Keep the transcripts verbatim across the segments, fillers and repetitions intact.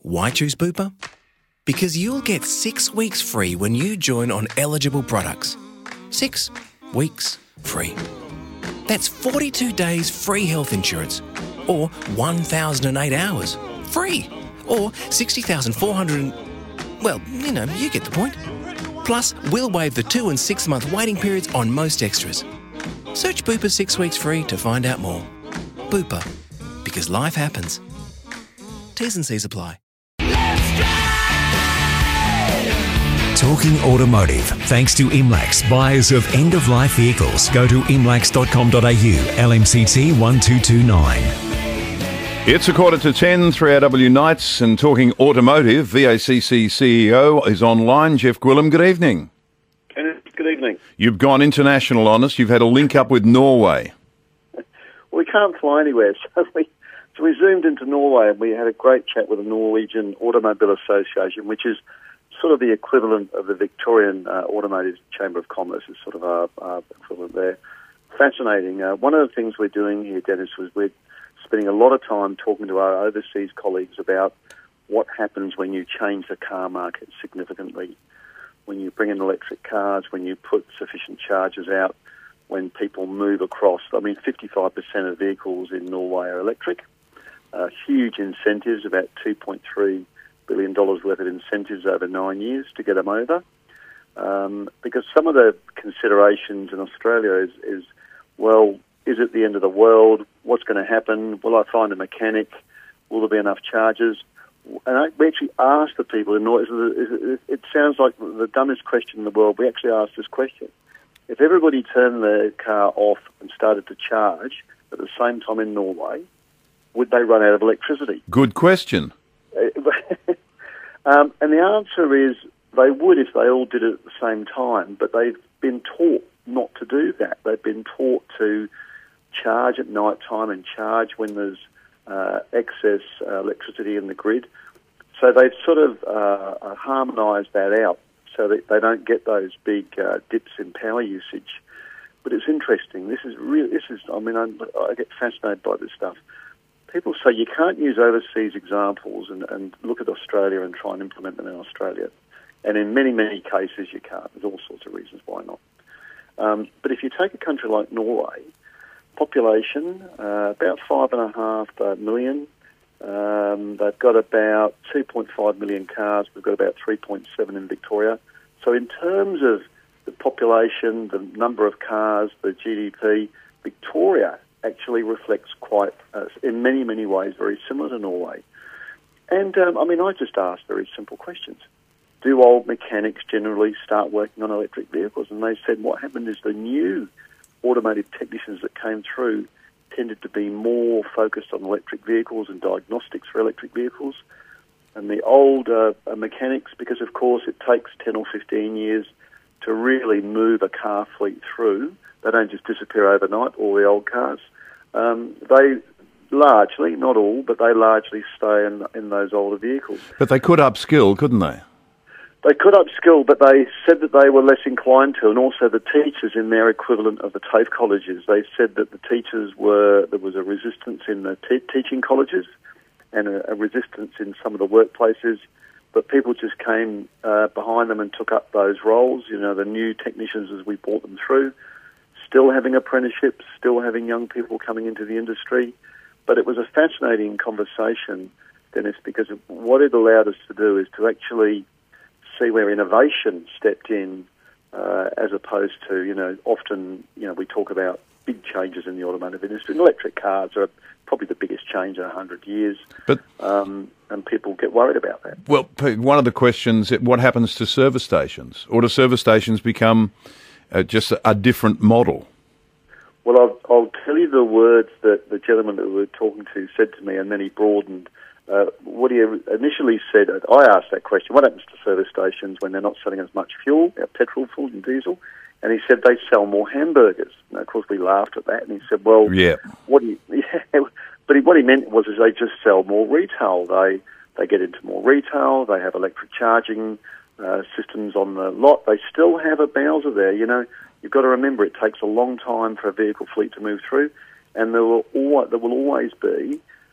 Why choose Bupa? Because you'll get six weeks free when you join on eligible products. Six weeks free. That's forty-two days free health insurance, or one thousand eight hours free, or sixty thousand four hundred. Well, you know, you get the point. Plus, we'll waive the two and six month waiting periods on most extras. Search Bupa six weeks free to find out more. Bupa, because life happens. T's and C's apply. Talking automotive, thanks to Imlax, buyers of end-of-life vehicles. Go to imlax dot com dot a u, L M C T one two two nine. It's a quarter to ten, three R W Nights, and Talking Automotive, V A C C C E O is online. Jeff Gwillim, good evening. Kenneth, good evening. You've gone international on us. You've had a link up with Norway. Well, we can't fly anywhere, so we, so we zoomed into Norway and we had a great chat with the Norwegian Automobile Association, which is sort of the equivalent of the Victorian uh, Automotive Chamber of Commerce, is sort of our, our equivalent there. Fascinating. Uh, one of the things we're doing here, Dennis, was we're spending a lot of time talking to our overseas colleagues about what happens when you change the car market significantly, when you bring in electric cars, when you put sufficient chargers out, when people move across. I mean, fifty-five percent of vehicles in Norway are electric. Uh, huge incentives, about two point three billion dollars worth of incentives over nine years to get them over. Um, because some of the considerations in Australia is, is, well, is it the end of the world? What's going to happen? Will I find a mechanic? Will there be enough chargers? And I, we actually asked the people in Norway, it sounds like the dumbest question in the world. We actually asked this question. If everybody turned their car off and started to charge at the same time in Norway, would they run out of electricity? Good question. um, and the answer is they would if they all did it at the same time, but they've been taught not to do that. They've been taught to charge at night time and charge when there's uh, excess uh, electricity in the grid. So they've sort of uh, harmonised that out so that they don't get those big uh, dips in power usage. But it's interesting. This is really, this is, I mean, I'm, I get fascinated by this stuff. People say you can't use overseas examples and, and look at Australia and try and implement them in Australia. And in many, many cases you can't. There's all sorts of reasons why not. Um, but if you take a country like Norway, population, uh, about five and a half uh, million. Um, they've got about two point five million cars. We've got about three point seven in Victoria. So in terms of the population, the number of cars, the G D P, Victoria actually reflects quite, uh, in many, many ways, very similar to Norway. And, um, I mean, I just asked very simple questions. Do old mechanics generally start working on electric vehicles? And they said what happened is the new automotive technicians that came through tended to be more focused on electric vehicles and diagnostics for electric vehicles. And the old uh, mechanics, because, of course, it takes ten or fifteen years to really move a car fleet through. They don't just disappear overnight, all the old cars. Um, they largely, not all, but they largely stay in, in those older vehicles. But they could upskill, couldn't they? They could upskill, but they said that they were less inclined to, and also the teachers in their equivalent of the TAFE colleges, they said that the teachers were, there was a resistance in the te- teaching colleges and a, a resistance in some of the workplaces, but people just came uh, behind them and took up those roles. You know, the new technicians as we brought them through, still having apprenticeships, still having young people coming into the industry. But it was a fascinating conversation, Dennis, because what it allowed us to do is to actually see where innovation stepped in, uh, as opposed to, you know, often, you know, we talk about big changes in the automotive industry. And electric cars are probably the biggest change in a hundred years, but um, and people get worried about that. Well, Pete, one of the questions, what happens to service stations? Or do service stations become uh, just a, a different model? Well, I'll, I'll tell you the words that the gentleman that we were talking to said to me, and then he broadened. Uh, what he initially said, I asked that question, what happens to service stations when they're not selling as much fuel, petrol, fuel and diesel? And he said they sell more hamburgers. And of course, we laughed at that, and he said, well, yeah. what do you, yeah, but he, what he meant was is they just sell more retail. They they get into more retail, they have electric charging uh, systems on the lot. They still have a Bowser there. You know, you've got to remember it takes a long time for a vehicle fleet to move through, and there will always, there will always be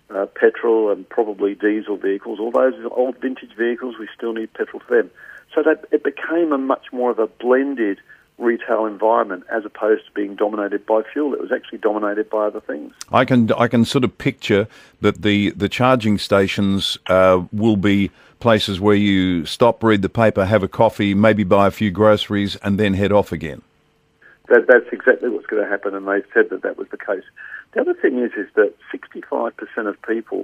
uh, petrol and probably diesel vehicles. All those old vintage vehicles, we still need petrol for them. So that it became a much more of a blended retail environment as opposed to being dominated by fuel. It was actually dominated by other things. I can I can sort of picture that the, the charging stations uh, will be places where you stop, read the paper, have a coffee, maybe buy a few groceries, and then head off again. That, that's exactly what's going to happen, and they said that that was the case. The other thing is, is that sixty-five percent of people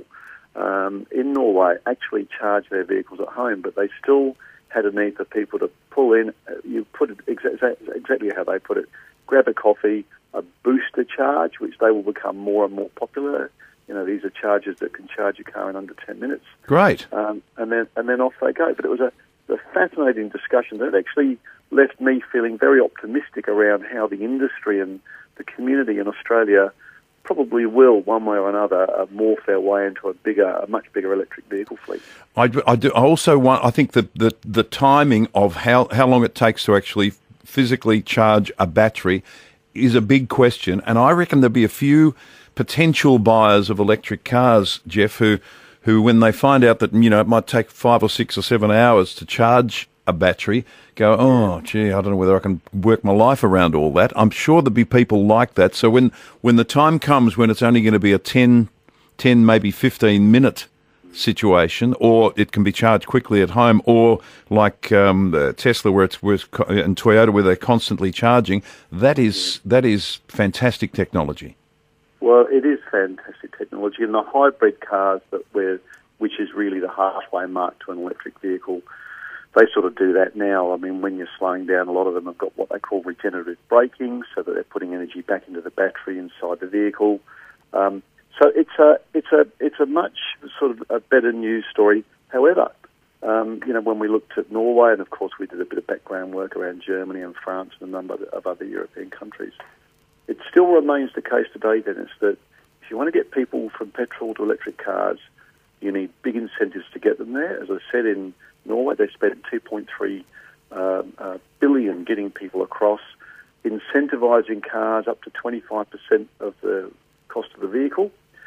um, in Norway actually charge their vehicles at home, but they still had a need for people to pull in. Uh, you put it exa- exactly how they put it. Grab a coffee, a booster charge, which they will become more and more popular. You know, these are chargers that can charge your car in under ten minutes. Great. Um, and then and then off they go. But it was a, a fascinating discussion that actually left me feeling very optimistic around how the industry and the community in Australia probably will, one way or another, uh, morph their way into a bigger, a much bigger electric vehicle fleet. I, I, do, I also want, I think that the, the timing of how, how long it takes to actually physically charge a battery is a big question. And I reckon there'll be a few potential buyers of electric cars, Jeff, who, who when they find out that, you know, it might take five or six or seven hours to charge a battery, go, oh, gee, I don't know whether I can work my life around all that. I'm sure there'll be people like that. So when, when the time comes when it's only going to be a ten, ten, maybe fifteen minute situation, or it can be charged quickly at home, or like um, uh, Tesla where it's, where it's and Toyota where they're constantly charging, that is that is fantastic technology. Well, it is fantastic technology, and the hybrid cars that we're, which is really the halfway mark to an electric vehicle, they sort of do that now. I mean, when you're slowing down, a lot of them have got what they call regenerative braking, so that they're putting energy back into the battery inside the vehicle. Um, so it's a it's a it's a much sort of a better news story. However, um, you know, when we looked at Norway, and of course we did a bit of background work around Germany and France and a number of other European countries, it still remains the case today, Dennis, that if you want to get people from petrol to electric cars, you need big incentives to get them there. As I said, in Norway, they spent two point three uh, uh, billion getting people across, incentivising cars up to twenty-five percent of the cost of the vehicle.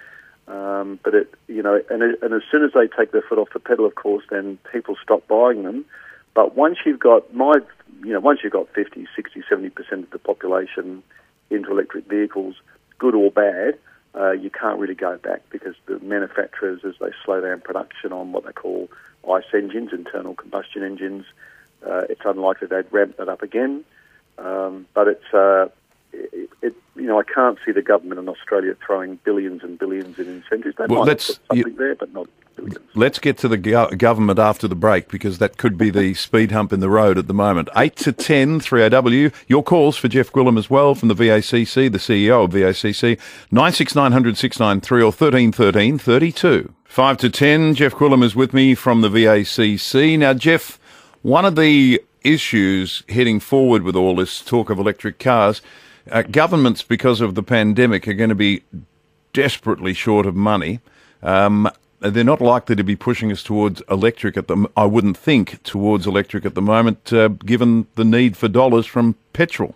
Um, but it, you know, and, it, and as soon as they take their foot off the pedal, of course, then people stop buying them. But once you've got my, you know, once you've got fifty, sixty, seventy percent of the population into electric vehicles, good or bad, uh, you can't really go back, because the manufacturers, as they slow down production on what they call ICE engines, internal combustion engines, uh, it's unlikely they'd ramp that up again. Um, but it's, uh, it, it, you know, I can't see the government in Australia throwing billions and billions in incentives. They Well, might let's- put something you- there, but not billions. Let's get to the go- government after the break, because that could be the speed hump in the road at the moment. eight to ten, three A W. Your calls for Jeff Gwilym as well from the V A C C, the C E O of V A C C, nine six nine hundred six nine three or thirteen thirteen thirty-two. five to ten, Jeff Gwilym is with me from the V A C C. Now, Jeff, one of the issues heading forward with all this talk of electric cars, uh, governments, because of the pandemic, are going to be desperately short of money. Um, they're not likely to be pushing us towards electric at the, I wouldn't think, towards electric at the moment, uh, given the need for dollars from petrol.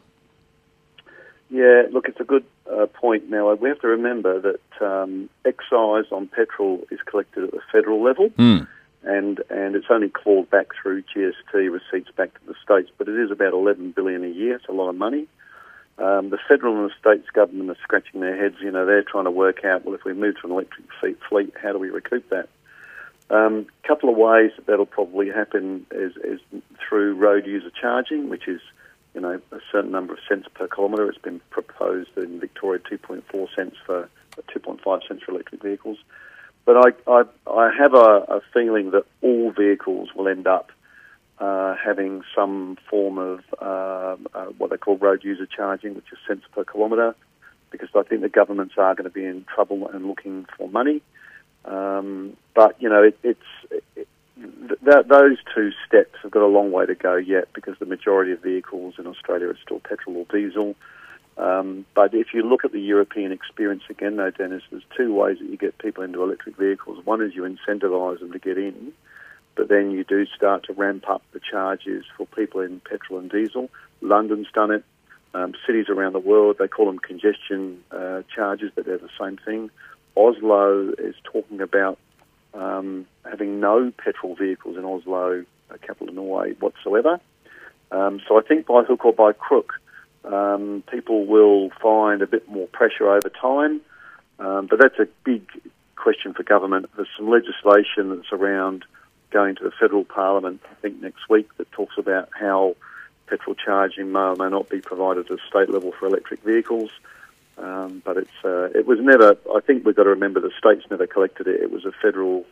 Yeah, look, it's a good uh, point. Now, we have to remember that um, excise on petrol is collected at the federal level, Mm. and, and it's only clawed back through G S T receipts back to the states, but it is about eleven billion dollars a year. It's a lot of money. Um, the federal and the states government are scratching their heads. You know, they're trying to work out, well, if we move to an electric fleet, how do we recoup that? A um, couple of ways that that'll probably happen is, is through road user charging, which is, you know, a certain number of cents per kilometre. It's been proposed in Victoria, two point four cents for, two point five cents for electric vehicles. But I, I, I have a, a feeling that all vehicles will end up Uh, having some form of uh, uh, what they call road user charging, which is cents per kilometre, because I think the governments are going to be in trouble and looking for money. Um, but, you know, it, it's it, th- those two steps have got a long way to go yet, because the majority of vehicles in Australia are still petrol or diesel. Um, but if you look at the European experience again, though, Dennis, there's two ways that you get people into electric vehicles. One is you incentivise them to get in, but then you do start to ramp up the charges for people in petrol and diesel. London's done it. Um, cities around the world, they call them congestion uh, charges, but they're the same thing. Oslo is talking about um, having no petrol vehicles in Oslo, uh, capital of Norway, whatsoever. Um, so I think by hook or by crook, um, people will find a bit more pressure over time. Um, but that's a big question for government. There's some legislation that's around going to the federal parliament, I think next week, that talks about how petrol charging may or may not be provided at a state level for electric vehicles. Um, but it's uh, it was never, I think we've got to remember the states never collected it. It was a federal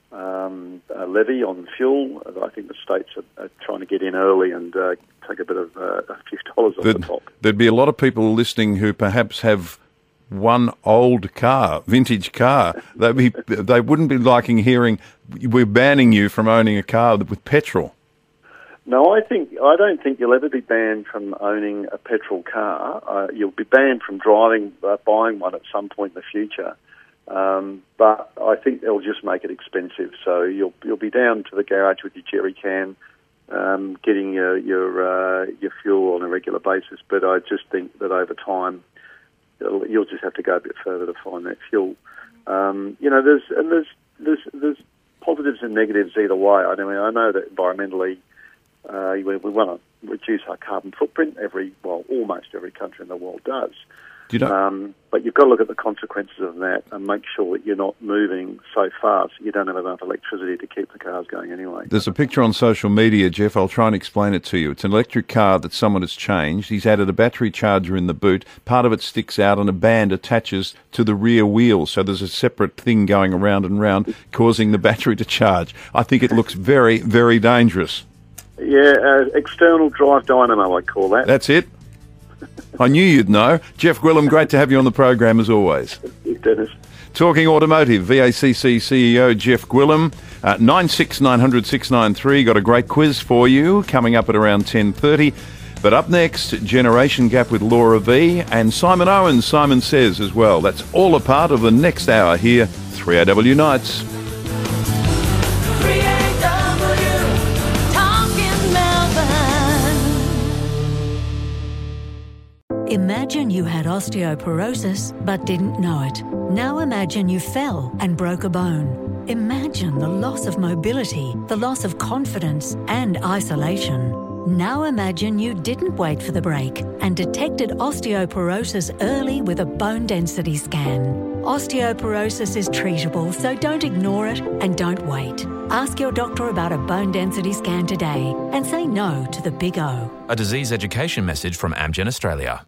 um, uh, levy on fuel. I think the states are, are trying to get in early and uh, take a bit of uh, a few dollars off There'd, the top. There'd be a lot of people listening who perhaps have one old car, vintage car. They'd be, they wouldn't be liking hearing, we're banning you from owning a car with petrol. No, I think I don't think you'll ever be banned from owning a petrol car. Uh, you'll be banned from driving, uh, buying one at some point in the future. Um, but I think they'll just make it expensive. So you'll you'll be down to the garage with your jerry can, um, getting your your uh, your fuel on a regular basis. But I just think that over time, it'll, you'll just have to go a bit further to find that fuel. Um, you know, there's and there's there's there's positives and negatives either way. I mean, I know that environmentally. Uh, we, we want to reduce our carbon footprint. Every, well, almost every country in the world does. Do you know? Um, but you've got to look at the consequences of that and make sure that you're not moving so fast you don't have enough electricity to keep the cars going anyway. There's a picture on social media, Jeff. I'll try and explain it to you. It's an electric car that someone has changed. He's added a battery charger in the boot. Part of it sticks out and a band attaches to the rear wheel. So there's a separate thing going around and round causing the battery to charge. I think it looks very, very dangerous. Yeah, uh, external drive dynamo, I call that. That's it. I knew you'd know. Jeff Gwillim, great to have you on the program as always. Thanks, Dennis. Talking Automotive, V A C C C E O Jeff Gwillim. Uh, nine six nine hundred six nine three. Got a great quiz for you coming up at around ten thirty. But up next, Generation Gap with Laura V and Simon Owens, Simon Says as well. That's all a part of the next hour here, three A W Nights. Imagine you had osteoporosis but didn't know it. Now imagine you fell and broke a bone. Imagine the loss of mobility, the loss of confidence and isolation. Now imagine you didn't wait for the break and detected osteoporosis early with a bone density scan. Osteoporosis is treatable, so don't ignore it and don't wait. Ask your doctor about a bone density scan today and say no to the big O. A disease education message from Amgen Australia.